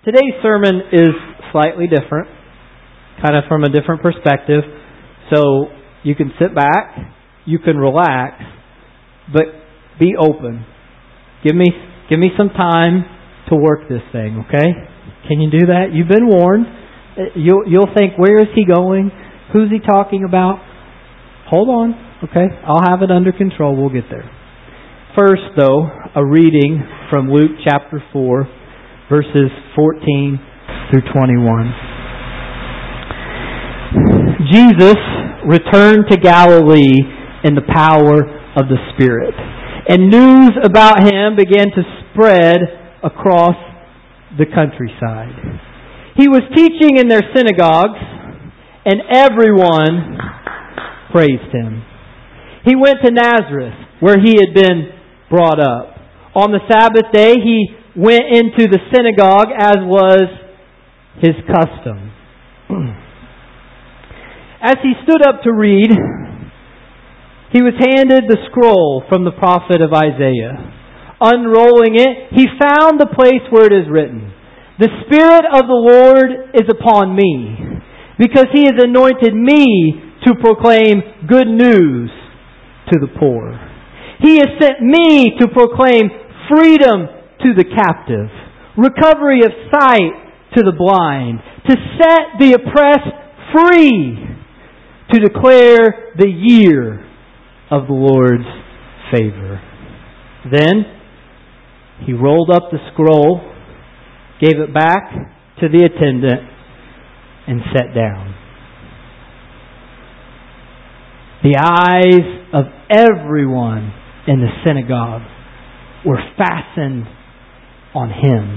Today's sermon is slightly different, kind of from a different perspective. So you can sit back, you can relax, but be open. Give me some time to work this thing, okay? Can you do that? You've been warned. You'll think, where is he going? Who's he talking about? Hold on, okay? I'll have it under control. We'll get there. First, though, a reading from Luke chapter 4, verses 14 through 21. Jesus returned to Galilee in the power of the Spirit, and news about him began to spread across the countryside. He was teaching in their synagogues, and everyone praised him. He went to Nazareth, where he had been brought up. On the Sabbath day, he went into the synagogue, as was his custom. As he stood up to read, he was handed the scroll from the prophet of Isaiah. Unrolling it, he found the place where it is written, "The Spirit of the Lord is upon me, because He has anointed me to proclaim good news to the poor. He has sent me to proclaim freedom to the captive, recovery of sight to the blind, to set the oppressed free, to declare the year of the Lord's favor." Then he rolled up the scroll, gave it back to the attendant, and sat down. The eyes of everyone in the synagogue were fastened on him.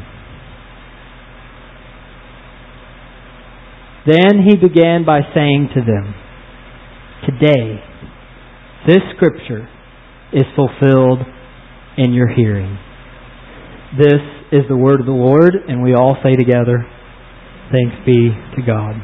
Then he began by saying to them, "Today, this scripture is fulfilled in your hearing." This is the word of the Lord, and we all say together, thanks be to God.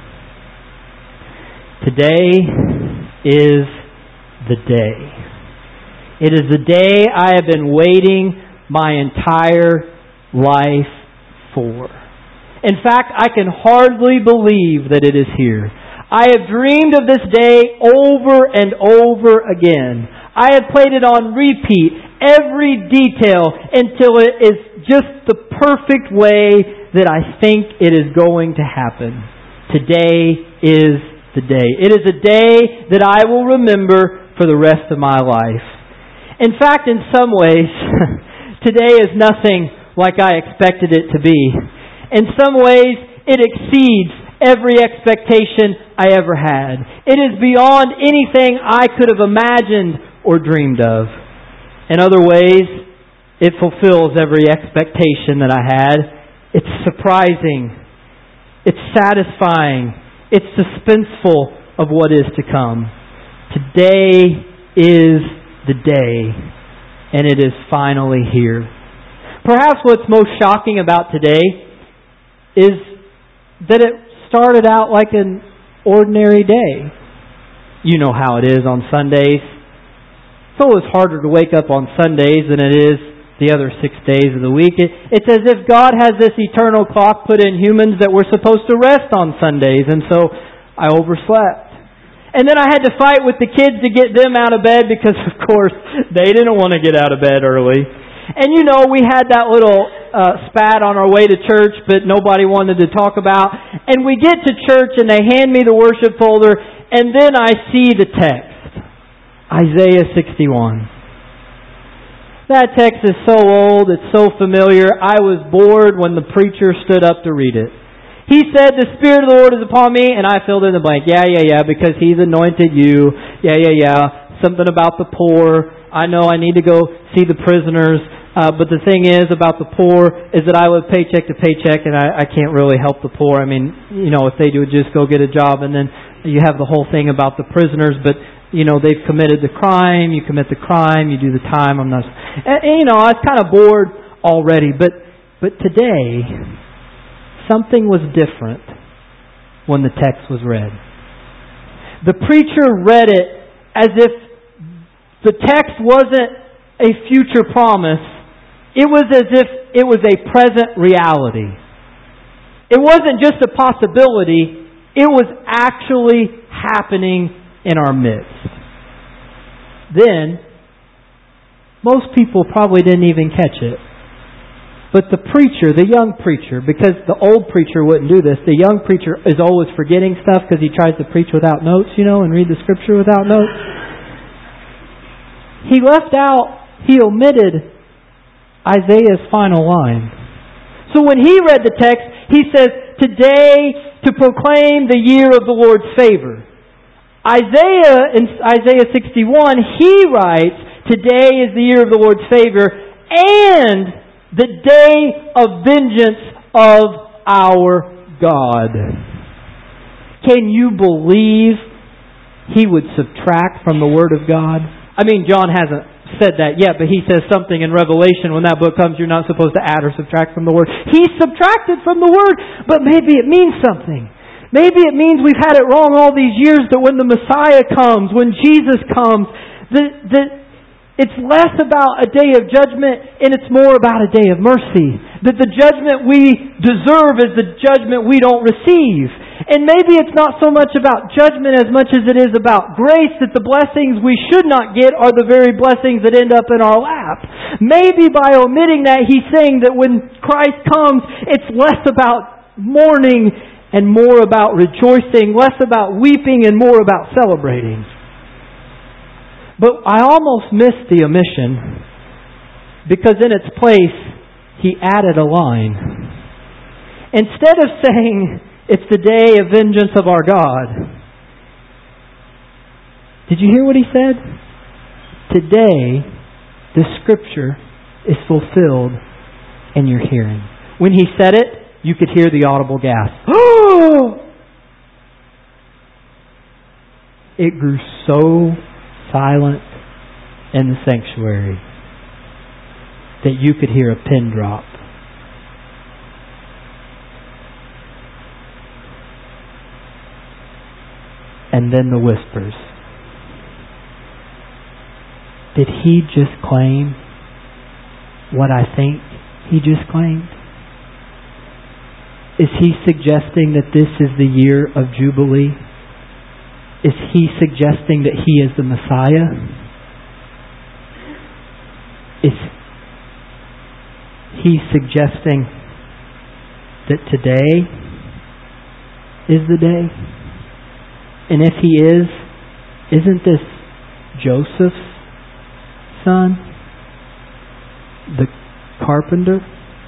Today is the day. It is the day I have been waiting my entire life for. In fact, I can hardly believe that it is here. I have dreamed of this day over and over again. I have played it on repeat, every detail, until it is just the perfect way that I think it is going to happen. Today is the day. It is a day that I will remember for the rest of my life. In fact, in some ways, today is nothing like I expected it to be. In some ways, it exceeds every expectation I ever had. It is beyond anything I could have imagined or dreamed of. In other ways, it fulfills every expectation that I had. It's surprising. It's satisfying. It's suspenseful of what is to come. Today is the day, and it is finally here. Perhaps what's most shocking about today is that it started out like an ordinary day. You know how it is on Sundays. It's always harder to wake up on Sundays than it is the other 6 days of the week. It's as if God has this eternal clock put in humans that we're supposed to rest on Sundays, and so I overslept. And then I had to fight with the kids to get them out of bed because, of course, they didn't want to get out of bed early. And you know, we had that little spat on our way to church, but nobody wanted to talk about. And we get to church and they hand me the worship folder, and then I see the text, Isaiah 61. That text is so old, it's so familiar, I was bored when the preacher stood up to read it. He said, "The Spirit of the Lord is upon me," and I filled in the blank. Yeah, because He's anointed you. Yeah. Something about the poor. I know I need to go see the prisoners. But the thing is about the poor is that I live paycheck to paycheck, and I can't really help the poor. I mean, you know, if they would just go get a job, and then you have the whole thing about the prisoners, but you know, they've committed the crime. You commit the crime, you do the time. I'm not, and, you know, I was kind of bored already. But today, something was different when the text was read. The preacher read it as if the text wasn't a future promise. It was as if it was a present reality. It wasn't just a possibility, it was actually happening in our midst. Then, most people probably didn't even catch it. But the preacher, the young preacher, because the old preacher wouldn't do this, the young preacher is always forgetting stuff because he tries to preach without notes, and read the scripture without notes. He left out, he omitted Isaiah's final line. So when he read the text, he says, "Today to proclaim the year of the Lord's favor." Isaiah, in Isaiah 61, he writes, "Today is the year of the Lord's favor and the day of vengeance of our God." Can you believe he would subtract from the Word of God? I mean, John hasn't said that yet, but he says something in Revelation when that book comes, you're not supposed to add or subtract from the Word. He subtracted from the Word, but maybe it means something. Maybe it means we've had it wrong all these years, that when the Messiah comes, when Jesus comes, it's less about a day of judgment and it's more about a day of mercy. That the judgment we deserve is the judgment we don't receive. And maybe it's not so much about judgment as much as it is about grace, that the blessings we should not get are the very blessings that end up in our lap. Maybe by omitting that, he's saying that when Christ comes, it's less about mourning and more about rejoicing, less about weeping and more about celebrating. But I almost missed the omission, because in its place, he added a line. Instead of saying, "It's the day of vengeance of our God," did you hear what he said? Today, the scripture is fulfilled in your hearing. When he said it, you could hear the audible gasp. Oh! It grew so silent in the sanctuary that you could hear a pin drop. And then the whispers. Did he just claim what I think he just claimed? Is he suggesting that this is the year of Jubilee? Is he suggesting that he is the Messiah? Is he suggesting that today is the day? And if he is, isn't this Joseph's son? The carpenter?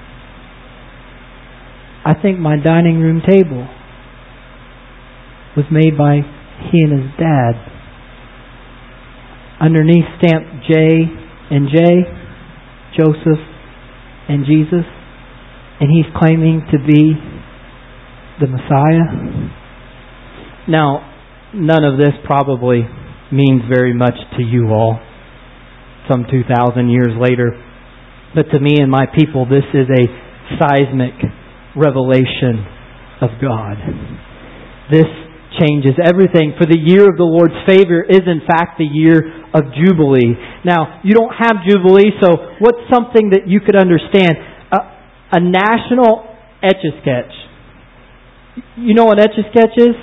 I think my dining room table was made by he and his dad. Underneath stamped J and J, Joseph and Jesus. And he's claiming to be the Messiah. Now, none of this probably means very much to you all, some 2,000 years later. But to me and my people, this is a seismic revelation of God. This changes everything. For the year of the Lord's favor is in fact the year of Jubilee. Now, you don't have Jubilee, so what's something that you could understand? A national Etch-a-Sketch. You know what Etch-a-Sketch is?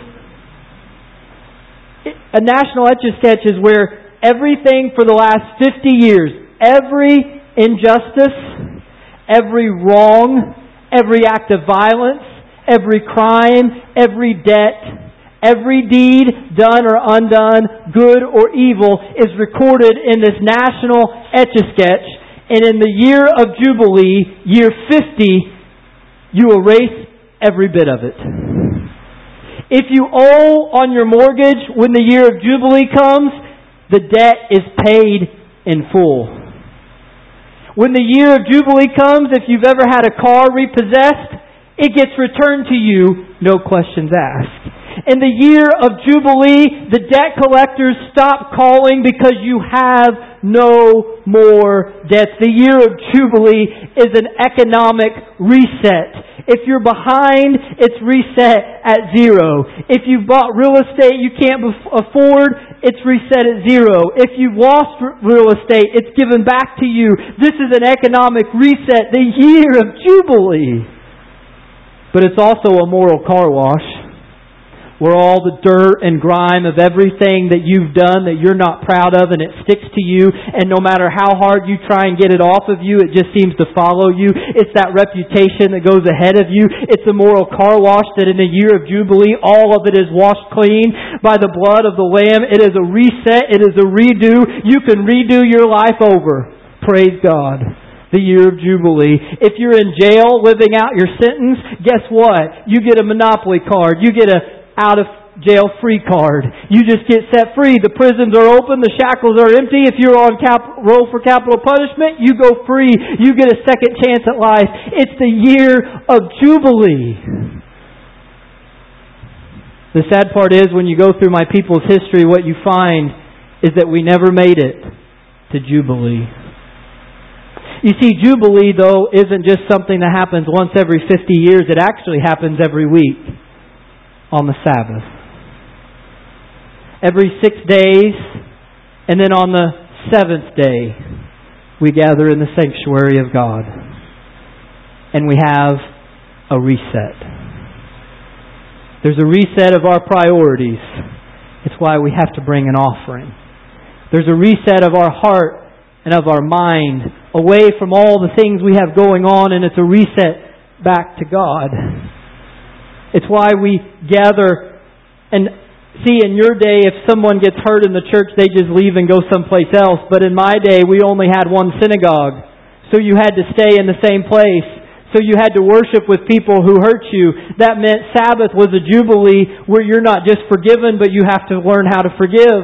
A national Etch-a-Sketch is where everything for the last 50 years, every injustice, every wrong, every act of violence, every crime, every debt, every deed done or undone, good or evil, is recorded in this national Etch-a-Sketch. And in the year of Jubilee, year 50, you erase every bit of it. If you owe on your mortgage when the year of Jubilee comes, the debt is paid in full. When the year of Jubilee comes, if you've ever had a car repossessed, it gets returned to you, no questions asked. In the year of Jubilee, the debt collectors stop calling because you have no more debts. The year of Jubilee is an economic reset. If you're behind, it's reset at zero. If you've bought real estate you can't afford, it's reset at zero. If you've lost real estate, it's given back to you. This is an economic reset, the year of Jubilee. But it's also a moral car wash, where all the dirt and grime of everything that you've done that you're not proud of, and it sticks to you, and no matter how hard you try and get it off of you, it just seems to follow you. It's that reputation that goes ahead of you. It's a moral car wash that in the year of Jubilee, all of it is washed clean by the blood of the Lamb. It is a reset. It is a redo. You can redo your life over. Praise God. The year of Jubilee. If you're in jail living out your sentence, guess what? You get a Monopoly card. You get a out of jail free card. You just get set free. The prisons are open. The shackles are empty. If you're on roll for capital punishment, you go free. You get a second chance at life. It's the year of Jubilee. The sad part is when you go through my people's history, what you find is that we never made it to Jubilee. You see, Jubilee, though, isn't just something that happens once every 50 years. It actually happens every week. On the Sabbath. Every 6 days, and then on the 7th day, we gather in the sanctuary of God. And we have a reset. There's a reset of our priorities. It's why we have to bring an offering. There's a reset of our heart and of our mind away from all the things we have going on, and it's a reset back to God. It's why we gather and see in your day, if someone gets hurt in the church, they just leave and go someplace else. But in my day, we only had one synagogue. So you had to stay in the same place. So you had to worship with people who hurt you. That meant Sabbath was a jubilee where you're not just forgiven, but you have to learn how to forgive.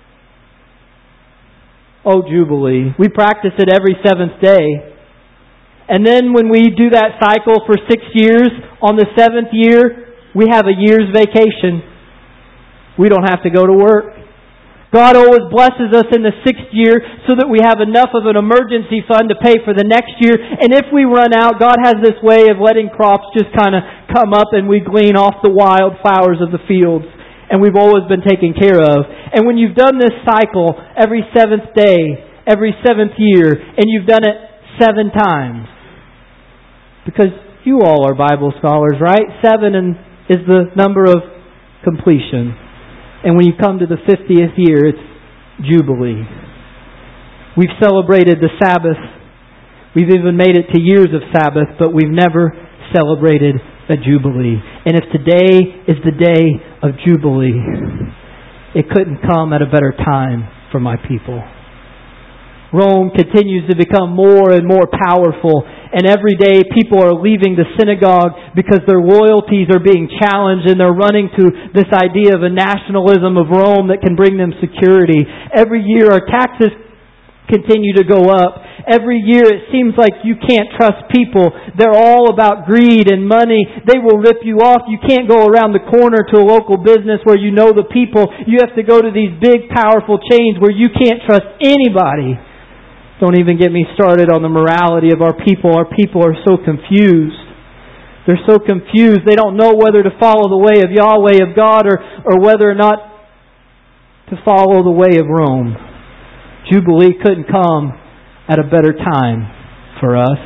Oh, jubilee. We practice it every 7th day. And then when we do that cycle for 6 years, on the 7th year, we have a year's vacation. We don't have to go to work. God always blesses us in the 6th year so that we have enough of an emergency fund to pay for the next year. And if we run out, God has this way of letting crops just kind of come up and we glean off the wild flowers of the fields. And we've always been taken care of. And when you've done this cycle every 7th day, every 7th year, and you've done it 7 times, because you all are Bible scholars, right? 7 is the number of completion. And when you come to the 50th year, it's Jubilee. We've celebrated the Sabbath. We've even made it to years of Sabbath, but we've never celebrated a Jubilee. And if today is the day of Jubilee, it couldn't come at a better time for my people. Rome continues to become more and more powerful, and every day people are leaving the synagogue because their loyalties are being challenged, and they're running to this idea of a nationalism of Rome that can bring them security. Every year our taxes continue to go up. Every year it seems like you can't trust people. They're all about greed and money. They will rip you off. You can't go around the corner to a local business where you know the people. You have to go to these big, powerful chains where you can't trust anybody. Don't even get me started on the morality of our people. Our people are so confused. They're so confused. They don't know whether to follow the way of Yahweh, of God, or whether or not to follow the way of Rome. Jubilee couldn't come at a better time for us.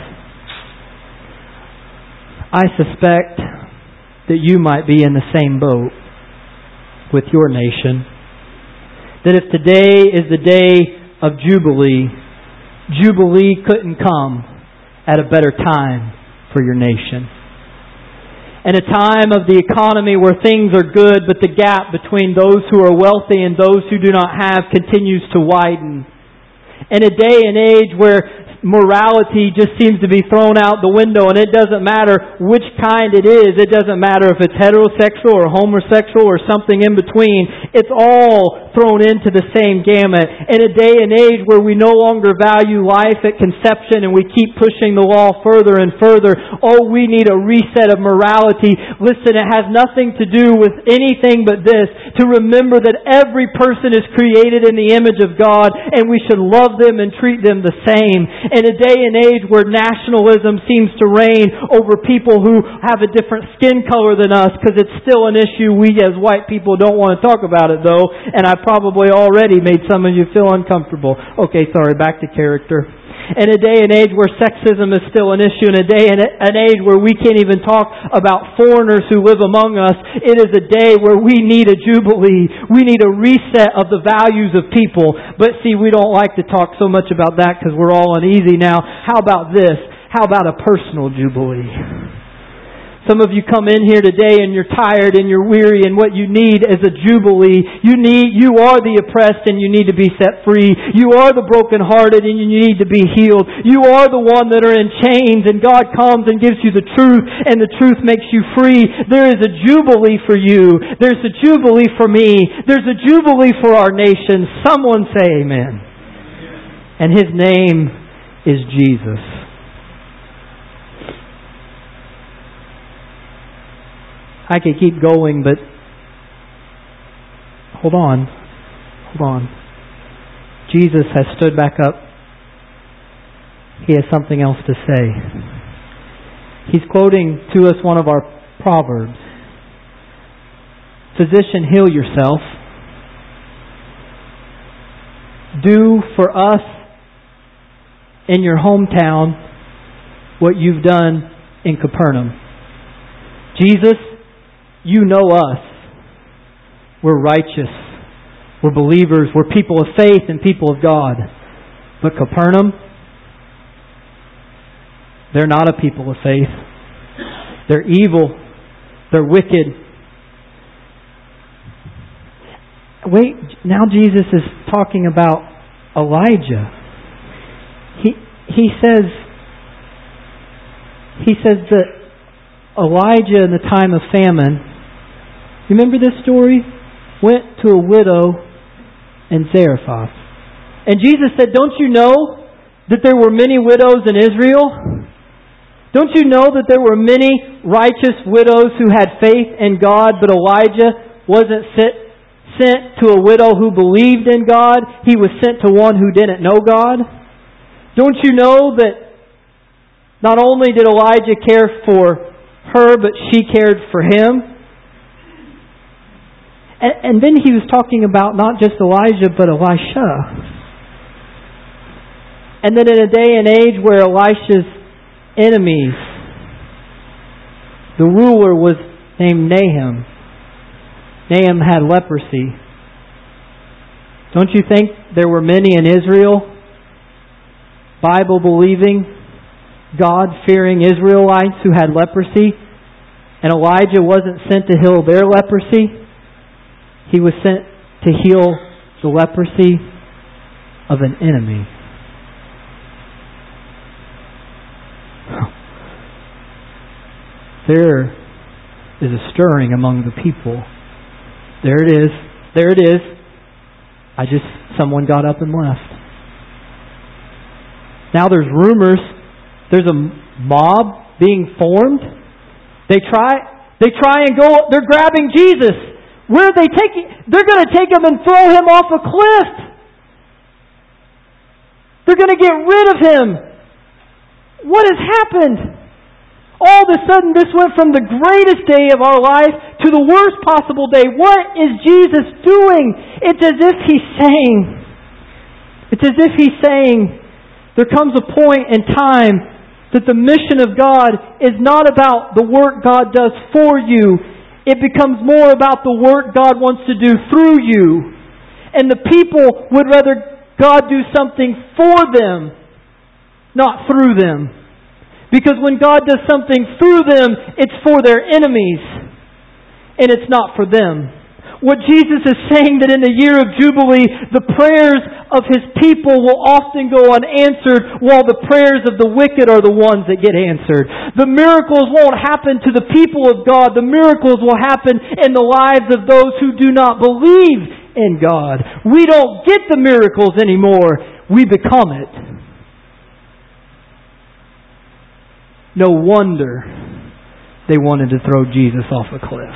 I suspect that you might be in the same boat with your nation. That if today is the day of Jubilee, Jubilee couldn't come at a better time for your nation. In a time of the economy where things are good, but the gap between those who are wealthy and those who do not have continues to widen. In a day and age where morality just seems to be thrown out the window, and it doesn't matter which kind it is. It doesn't matter if it's heterosexual or homosexual or something in between. It's all thrown into the same gamut. In a day and age where we no longer value life at conception and we keep pushing the law further and further. Oh, we need a reset of morality. Listen, it has nothing to do with anything but this. To remember that every person is created in the image of God, and we should love them and treat them the same. In a day and age where nationalism seems to reign over people who have a different skin color than us, because it's still an issue we as white people don't want to talk about it though, and I probably already made some of you feel uncomfortable. Okay, sorry, back to character. In a day and age where sexism is still an issue, in a day and an age where we can't even talk about foreigners who live among us, it is a day where we need a jubilee. We need a reset of the values of people. But see, we don't like to talk so much about that because we're all uneasy now. How about this? How about a personal jubilee? Some of you come in here today and you're tired and you're weary, and what you need is a jubilee. You are the oppressed and you need to be set free. You are the brokenhearted and you need to be healed. You are the one that are in chains, and God comes and gives you the truth, and the truth makes you free. There is a jubilee for you. There's a jubilee for me. There's a jubilee for our nation. Someone say amen. And His name is Jesus. I could keep going, but hold on. Jesus has stood back up. He has something else to say. He's quoting to us one of our Proverbs. Physician, heal yourself. Do for us in your hometown what you've done in Capernaum. Jesus, you know us. We're righteous. We're believers. We're people of faith and people of God. But Capernaum, they're not a people of faith. They're evil. They're wicked. Wait, now Jesus is talking about Elijah. He says that Elijah in the time of famine, you remember this story? Went to a widow in Zarephath. And Jesus said, don't you know that there were many widows in Israel? Don't you know that there were many righteous widows who had faith in God, but Elijah wasn't sent to a widow who believed in God. He was sent to one who didn't know God. Don't you know that not only did Elijah care for her, but she cared for him? And then he was talking about not just Elijah, but Elisha. And then in a day and age where Elisha's enemies, the ruler was named Nahum. Nahum had leprosy. Don't you think there were many in Israel, Bible-believing, God-fearing Israelites who had leprosy? And Elijah wasn't sent to heal their leprosy. He was sent to heal the leprosy of an enemy. There is a stirring among the people. There it is. There it is. Someone got up and left. Now there's rumors. There's a mob being formed. They try and go. They're grabbing Jesus. Where are they taking? They're going to take him and throw him off a cliff. They're going to get rid of him. What has happened? All of a sudden, this went from the greatest day of our life to the worst possible day. What is Jesus doing? It's as if He's saying, there comes a point in time that the mission of God is not about the work God does for you. It becomes more about the work God wants to do through you. And the people would rather God do something for them, not through them. Because when God does something through them, it's for their enemies. And it's not for them. What Jesus is saying, that in the year of Jubilee, the prayers of His people will often go unanswered, while the prayers of the wicked are the ones that get answered. The miracles won't happen to the people of God. The miracles will happen in the lives of those who do not believe in God. We don't get the miracles anymore. We become it. No wonder they wanted to throw Jesus off a cliff.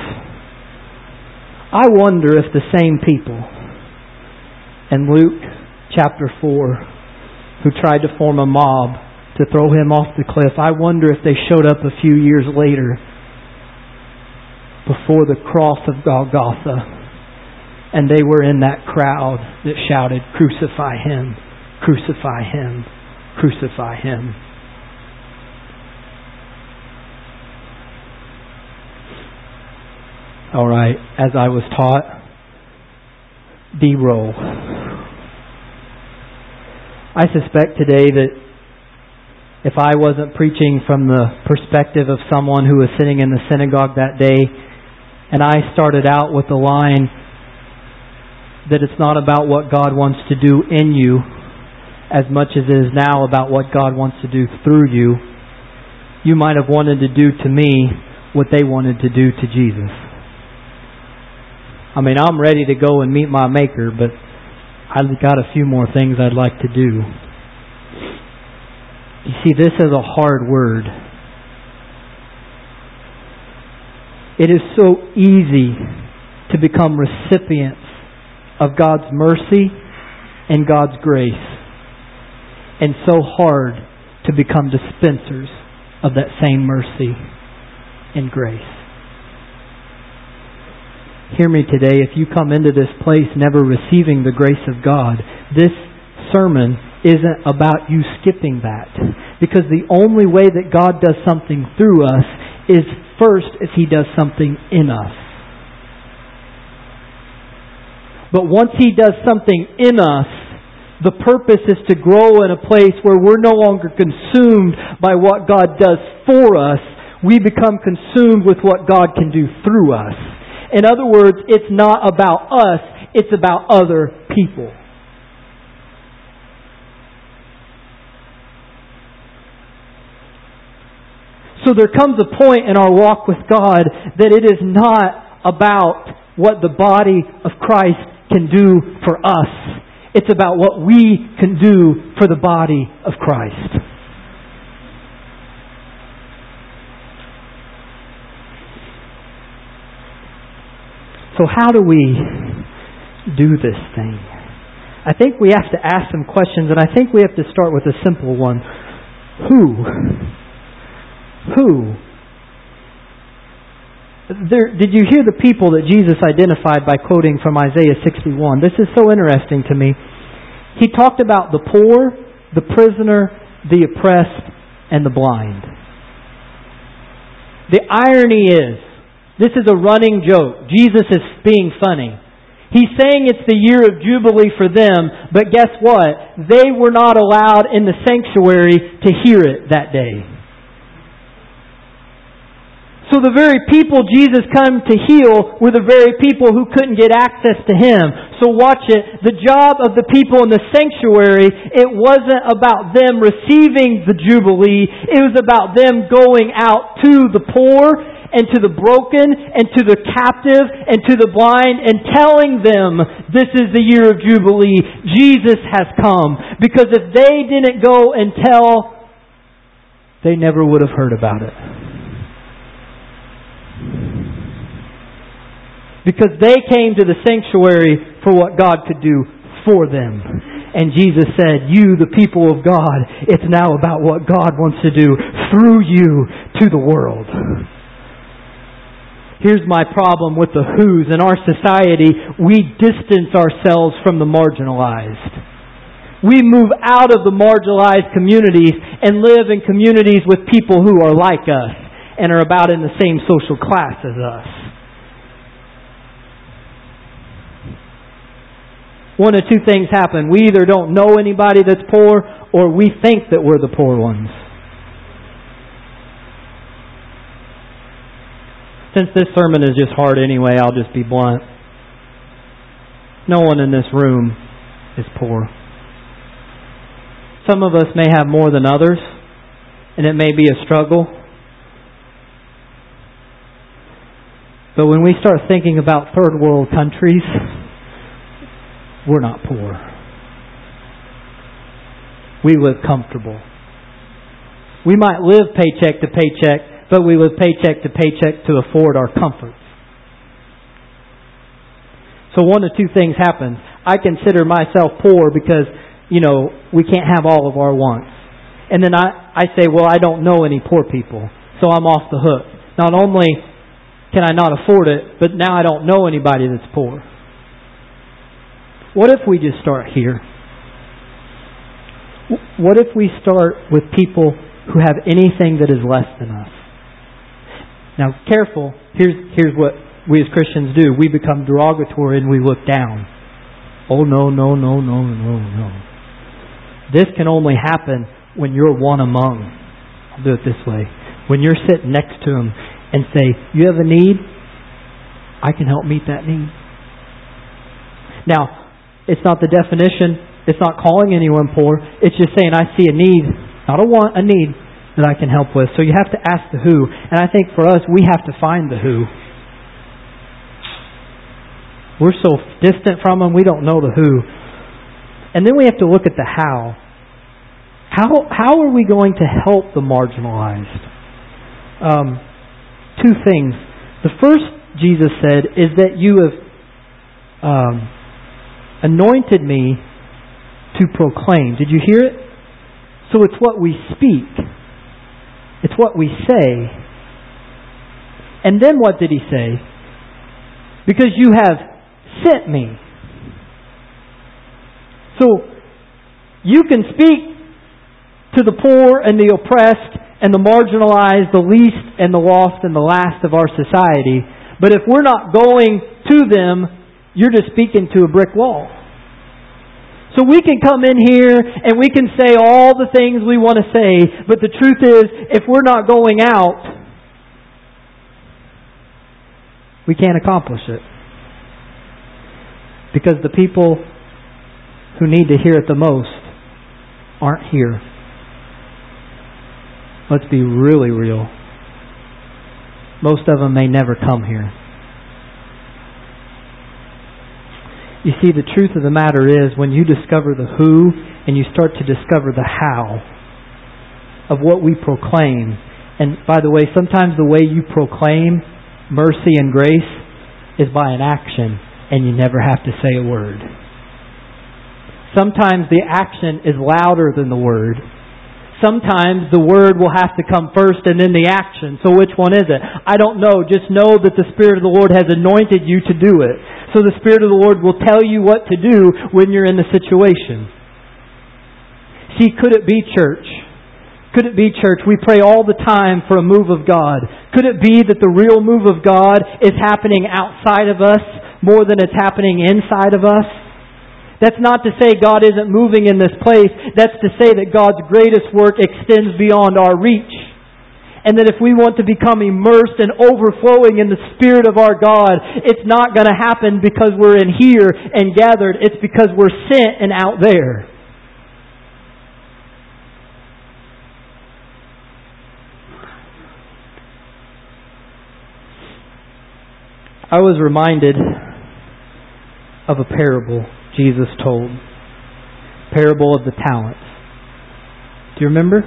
I wonder if the same people in Luke chapter 4 who tried to form a mob to throw Him off the cliff, I wonder if they showed up a few years later before the cross of Golgotha, and they were in that crowd that shouted, "Crucify Him! Crucify Him!" crucify Him. All right, as I was taught, B-roll. I suspect today that if I wasn't preaching from the perspective of someone who was sitting in the synagogue that day, and I started out with the line that it's not about what God wants to do in you as much as it is now about what God wants to do through you, you might have wanted to do to me what they wanted to do to Jesus. I mean, I'm ready to go and meet my Maker, but I've got a few more things I'd like to do. You see, this is a hard word. It is so easy to become recipients of God's mercy and God's grace, and so hard to become dispensers of that same mercy and grace. Hear me today, if you come into this place never receiving the grace of God, this sermon isn't about you skipping that. Because the only way that God does something through us is first if He does something in us. But once He does something in us, the purpose is to grow in a place where we're no longer consumed by what God does for us. We become consumed with what God can do through us. In other words, it's not about us, it's about other people. So there comes a point in our walk with God that it is not about what the body of Christ can do for us. It's about what we can do for the body of Christ. So how do we do this thing? I think we have to ask some questions, and I think we have to start with a simple one. Who? Did you hear the people that Jesus identified by quoting from Isaiah 61? This is so interesting to me. He talked about the poor, the prisoner, the oppressed, and the blind. The irony is, this is a running joke. Jesus is being funny. He's saying it's the year of Jubilee for them, but guess what? They were not allowed in the sanctuary to hear it that day. So the very people Jesus came to heal were the very people who couldn't get access to Him. So watch it. The job of the people in the sanctuary, it wasn't about them receiving the Jubilee. It was about them going out to the poor and to the broken and to the captive and to the blind and telling them, this is the year of Jubilee. Jesus has come. Because if they didn't go and tell, they never would have heard about it. Because they came to the sanctuary for what God could do for them. And Jesus said, you, the people of God, it's now about what God wants to do through you to the world. Here's my problem with the who's. In our society, we distance ourselves from the marginalized. We move out of the marginalized communities and live in communities with people who are like us and are about in the same social class as us. One of two things happen. We either don't know anybody that's poor, or we think that we're the poor ones. Since this sermon is just hard anyway, I'll just be blunt. No one in this room is poor. Some of us may have more than others, and it may be a struggle. But when we start thinking about third world countries, we're not poor. We live comfortable. We might live paycheck to paycheck, but we live paycheck to paycheck to afford our comforts. So one of two things happens. I consider myself poor because, we can't have all of our wants. And then I say, well, I don't know any poor people, so I'm off the hook. Not only can I not afford it, but now I don't know anybody that's poor. What if we just start here? what if we start with people who have anything that is less than us? Now, careful. Here's what we as Christians do. We become derogatory and we look down. Oh, no. This can only happen when you're one among. I'll do it this way. When you're sitting next to them and say, you have a need? I can help meet that need. Now, it's not the definition. It's not calling anyone poor. It's just saying, I see a need, not a want, a need that I can help with. So you have to ask the who. And I think for us, we have to find the who. We're so distant from them, we don't know the who. And then we have to look at the how. How are we going to help the marginalized? Two things. The first, Jesus said, is that you have anointed me to proclaim. Did you hear it? So it's what we speak. It's what we say. And then what did He say? Because you have sent me. So you can speak to the poor and the oppressed and the marginalized, the least and the lost and the last of our society. But if we're not going to them, you're just speaking to a brick wall. So we can come in here and we can say all the things we want to say, but the truth is, if we're not going out, we can't accomplish it. Because the people who need to hear it the most aren't here. Let's be really real. Most of them may never come here. You see, the truth of the matter is, when you discover the who and you start to discover the how of what we proclaim, and by the way, sometimes the way you proclaim mercy and grace is by an action, and you never have to say a word. Sometimes the action is louder than the word. Sometimes the word will have to come first and then the action. So which one is it? I don't know. Just know that the Spirit of the Lord has anointed you to do it. So the Spirit of the Lord will tell you what to do when you're in the situation. See, could it be, church? Could it be, church? We pray all the time for a move of God. Could it be that the real move of God is happening outside of us more than it's happening inside of us? That's not to say God isn't moving in this place. That's to say that God's greatest work extends beyond our reach. And that if we want to become immersed and overflowing in the Spirit of our God, it's not going to happen because we're in here and gathered. It's because we're sent and out there. I was reminded of a parable Jesus told. Parable of the talents. Do you remember?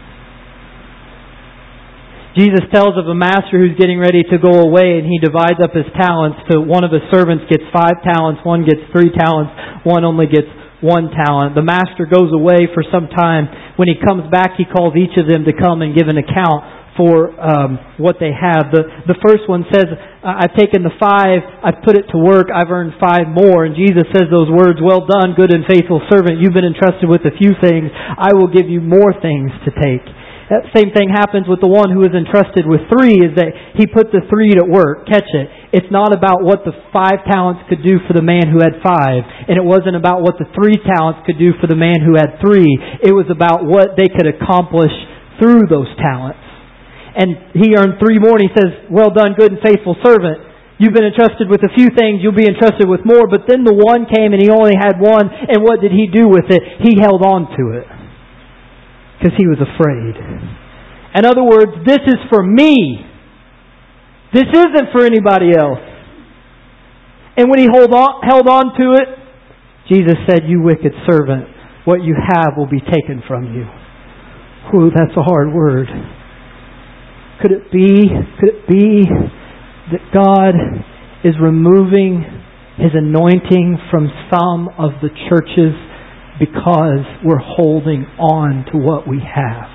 Jesus tells of a master who's getting ready to go away, and he divides up his talents. To one of his servants gets 5 talents, one gets 3 talents, one only gets 1 talent. The master goes away for some time. When he comes back, he calls each of them to come and give an account for what they have. The first one says, I've taken the 5, I've put it to work, I've earned 5 more. And Jesus says those words, well done, good and faithful servant. You've been entrusted with a few things. I will give you more things to take. That same thing happens with the one who is entrusted with 3, is that he put the 3 to work. Catch it. It's not about what the 5 talents could do for the man who had 5. And it wasn't about what the 3 talents could do for the man who had 3. It was about what they could accomplish through those talents. And he earned 3 more, and he says, well done, good and faithful servant. You've been entrusted with a few things, you'll be entrusted with more. But then the one came and he only had 1, and what did he do with it? He held on to it. Because he was afraid. In other words, this is for me. This isn't for anybody else. And when he held on to it, Jesus said, you wicked servant, what you have will be taken from you. Whew, that's a hard word. Could it be that God is removing His anointing from some of the churches because we're holding on to what we have?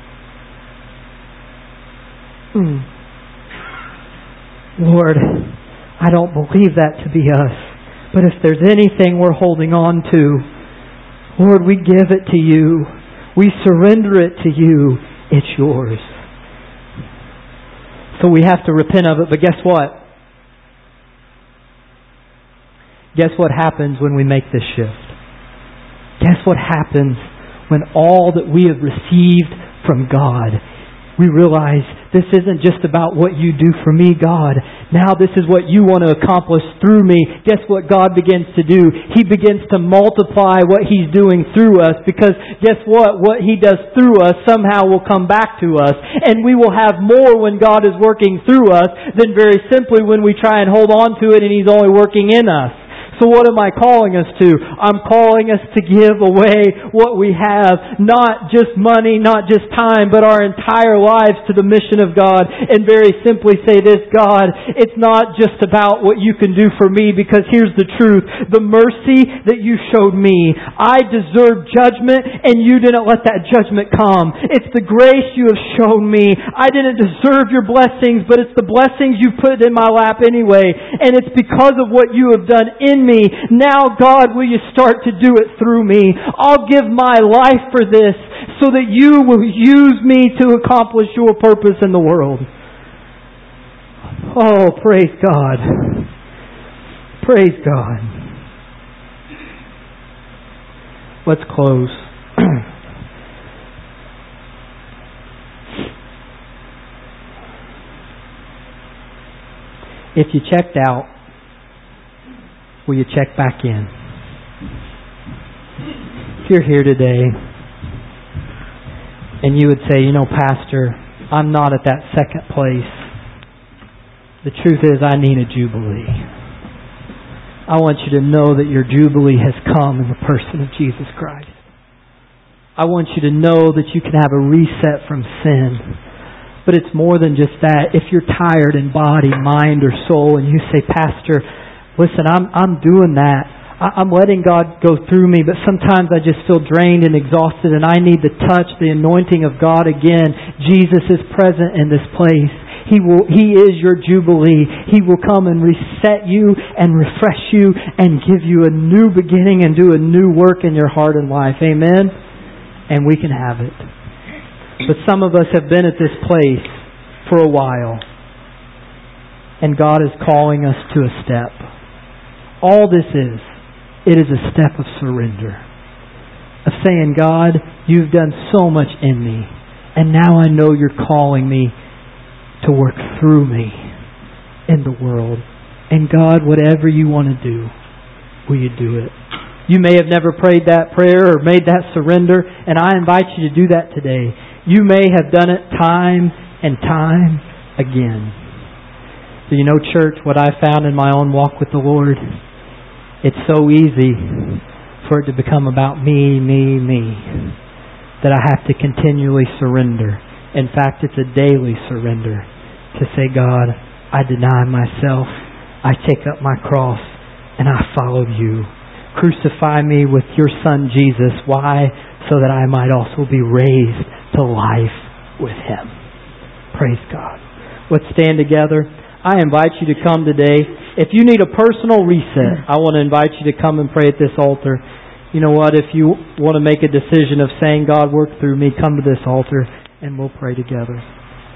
Lord, I don't believe that to be us. But if there's anything we're holding on to, Lord, we give it to you. We surrender it to You. It's Yours. So we have to repent of it. But guess what? Guess what happens when we make this shift? Guess what happens when all that we have received from God, we realize this isn't just about what You do for me, God. Now this is what You want to accomplish through me. Guess what God begins to do? He begins to multiply what He's doing through us, because guess what? What He does through us somehow will come back to us. And we will have more when God is working through us than very simply when we try and hold on to it and He's only working in us. So what am I calling us to? I'm calling us to give away what we have. Not just money, not just time, but our entire lives to the mission of God. And very simply say this, God, it's not just about what You can do for me, because here's the truth. The mercy that You showed me, I deserved judgment and You didn't let that judgment come. It's the grace You have shown me. I didn't deserve Your blessings, but it's the blessings You put in my lap anyway. And it's because of what You have done in me. Now, God, will You start to do it through me? I'll give my life for this so that You will use me to accomplish Your purpose in the world. Oh, praise God. Praise God. Let's close. If you checked out, will you check back in? If you're here today and you would say, Pastor, I'm not at that second place. The truth is, I need a jubilee. I want you to know that your jubilee has come in the person of Jesus Christ. I want you to know that you can have a reset from sin. But it's more than just that. If you're tired in body, mind, or soul, and you say, Pastor, listen, I'm doing that. I'm letting God go through me, but sometimes I just feel drained and exhausted, and I need the touch, the anointing of God again. Jesus is present in this place. He is your jubilee. He will come and reset you and refresh you and give you a new beginning and do a new work in your heart and life. Amen? And we can have it. But some of us have been at this place for a while, and God is calling us to a step. All this is, it is a step of surrender. Of saying, God, You've done so much in me, and now I know You're calling me to work through me in the world. And God, whatever You want to do, will You do it? You may have never prayed that prayer or made that surrender, and I invite you to do that today. You may have done it time and time again. So church, what I found in my own walk with the Lord, it's so easy for it to become about me, that I have to continually surrender. In fact, it's a daily surrender to say, God, I deny myself, I take up my cross, and I follow You. Crucify me with Your Son, Jesus. Why? So that I might also be raised to life with Him. Praise God. Let's stand together. I invite you to come today. If you need a personal reset, I want to invite you to come and pray at this altar. You know what? If you want to make a decision of saying, God, work through me, come to this altar and we'll pray together.